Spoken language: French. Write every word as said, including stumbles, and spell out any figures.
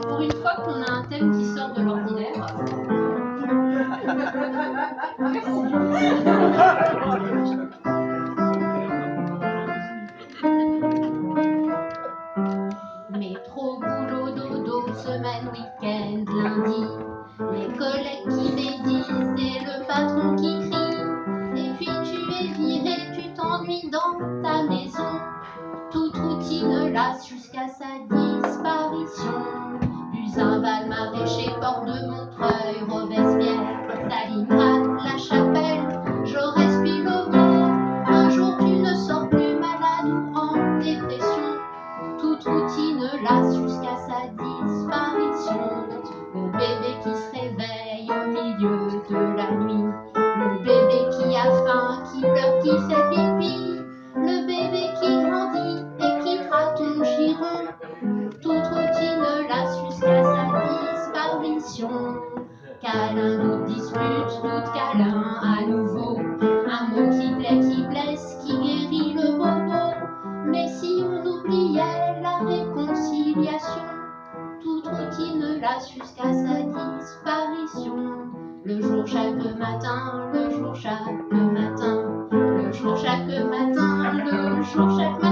Pour une fois qu'on a un thème qui sort de l'ordinaire. Métro, boulot, dodo, semaine, week-end, lundi. Les collègues qui médisent et le patron qui crie. Et puis tu es viré, tu t'ennuies dans ta maison. Toute routine lasse jusqu'à sa disparition. Usain-Val, Maraîcher, Porte de Montreuil, Robespierre, Stalingrad, La Chapelle, Jaurès puis Le Mans. Un jour tu ne sors plus malade ou en dépression. Toute routine lasse jusqu'à sa disparition. Le bébé qui se réveille au milieu de la nuit. Le bébé qui a faim, qui pleure, qui fait pipi. Le bébé qui grandit et quittera ton giron. Toute routine lasse jusqu'à sa disparition. Câlin, doute, dispute, doute, câlin à nouveau. Un mot qui plaît, qui blesse, qui guérit le bobo. Mais si on oubliait la réconciliation, toute routine lasse jusqu'à sa disparition. Le jour chaque matin, le jour chaque matin, le jour chaque matin, le jour chaque matin.